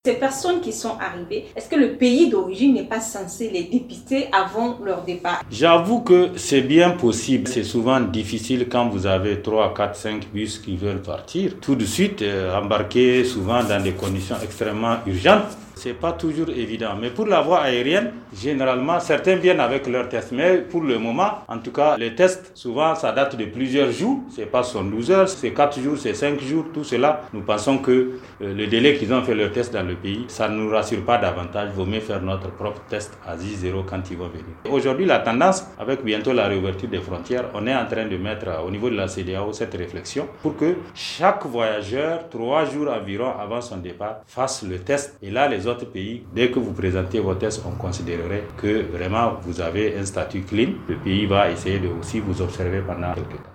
Ces personnes qui sont arrivées, est-ce que le pays d'origine n'est pas censé les dépister avant leur départ? J'avoue que c'est bien possible. C'est souvent difficile quand vous avez 3, 4, 5 bus qui veulent partir. Tout de suite, embarquer souvent dans des conditions extrêmement urgentes. C'est pas toujours évident. Mais pour la voie aérienne, généralement, certains viennent avec leurs tests. Mais pour le moment, en tout cas, les tests, souvent, ça date de plusieurs jours. C'est pas 12 heures, c'est 4 jours, c'est 5 jours. Tout cela, nous pensons que le délai qu'ils ont fait leur test dans le pays, ça ne nous rassure pas davantage. Il vaut mieux faire notre propre test à J0 quand ils vont venir. Aujourd'hui, la tendance, avec bientôt la réouverture des frontières, on est en train de mettre au niveau de la CEDEAO cette réflexion pour que chaque voyageur, 3 jours environ avant son départ, fasse le test. Et là, les autres pays, dès que vous présentez vos tests, on considérerait que vraiment vous avez un statut clean. Le pays va essayer de aussi vous observer pendant quelques temps.